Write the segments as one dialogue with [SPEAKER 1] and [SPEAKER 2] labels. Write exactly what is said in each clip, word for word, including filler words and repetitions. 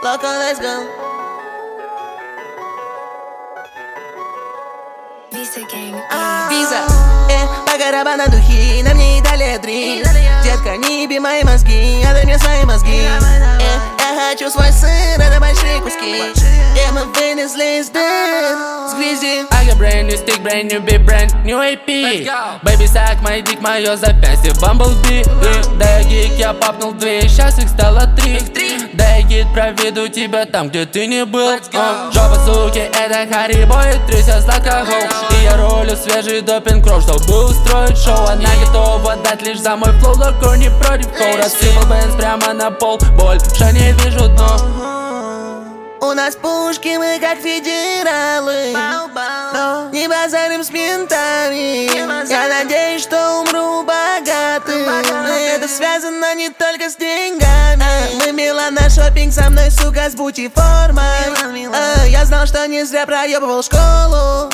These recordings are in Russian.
[SPEAKER 1] Loco, let's go.
[SPEAKER 2] Visa Gang.
[SPEAKER 1] Виза, э, по барабану духи, на мне Италия три. Детка, не еби мои мозги, отдай мне свои мозги. Э, я хочу свой сыр, это большие куски. И мы вынесли из дыр с грязи.
[SPEAKER 3] I got brand new stick, brand new beat, brand new эй пи. Baby, сак, мой дик, мое запястье, Bumblebee. Да я гик, я папнул две, сейчас их стало три. Да я гид, проведу тебя там, где ты не был. uh, Жопа, суки, это Харибо и трясся с алкоголь. И я ролю свежий допинг-кров, чтобы устроить шоу. Она готова дать лишь за мой флоу, локо не против коу. Рассыпал бенз прямо на пол, больше не вижу дно.
[SPEAKER 1] У нас пушки, мы как федералы, но не базарим с ментами. Я надеюсь, что умру богатым. Но это связано не только с деньгами. Мы Милан на шопинг, со мной, сука, с бути формой. А, я знал, что не зря проебывал школу.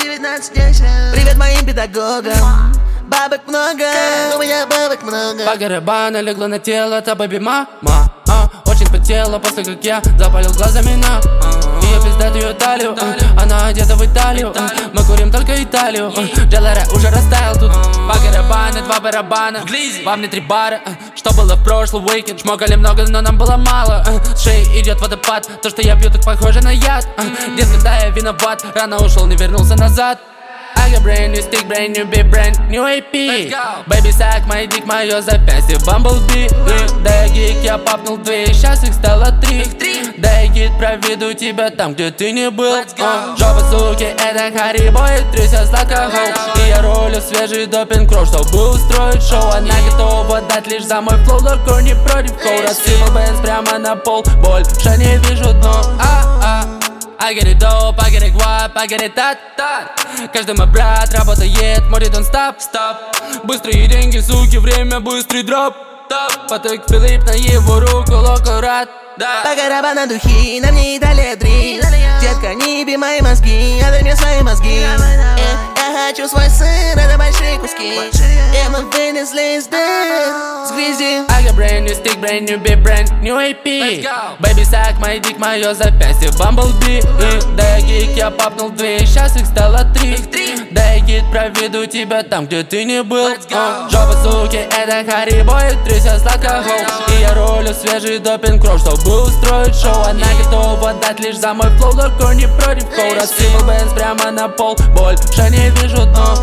[SPEAKER 1] Привет моим педагогам. Бабок много, у меня бабок много.
[SPEAKER 3] По барабану легла на тело, это бэби мама. а, Очень потела после как я запалил глазами на ее пиздатую талию. Она одета в Италию. Мы курим только Италию. Джеллера уже растаял тут. По барабану, два барабана. Во мне три бара. Что было в прошлый уикенд? Шмокали много, но нам было мало. С шеи идет водопад. То, что я пью, так похоже на яд. Дескать, да, я виноват. Рано ушел, не вернулся назад. I got brand new stick, brand new beat, brand new эй пи. Baby, сак, мой дик, мое запястье, Bumblebee. Да я гик, я папнул две, сейчас их стало три. Да я гид, проведу тебя там, где ты не был. uh, Жопа, суки, это Харибо и трясся с алкоголь. И я ролю свежий допинг-кров, чтобы устроить шоу. Она готова дать лишь за мой флоу, локо не против коу. Рассыпал бенз прямо на пол, больше не вижу дно. а, а. I get it dope, I get it guap, I get it tat-tat. Каждый мой брат работает, море don't stop, stop. Быстрые деньги, суки, время, быстрый дроп. Поток Филипп на его руку, локо рад.
[SPEAKER 1] По барабану духи, на мне Италия три. Детка, не еби мои мозги, отдай мне свои мозги. э, Я хочу свой сыр, это большие куски. И мы вынесли из дыр с грязи.
[SPEAKER 3] I got brand new stick, brand new beat, brand new эй пи. Baby, сак, мой дик, мое запястье, Bumblebee. Да я гик, я папнул две, сейчас их стало три. Да я гид, проведу тебя там, где ты не был. uh, Жопа, суки, это Харибо и трясся с алкоголь. И я ролю свежий допинг-кров, чтобы устроить шоу. Она готова дать лишь за мой флоу, локо не против коу. Рассыпал бенз прямо на пол, больше не вижу дно.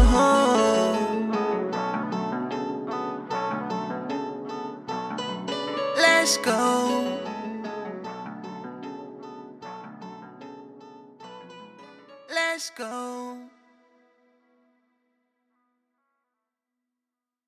[SPEAKER 1] Let's go. Let's go.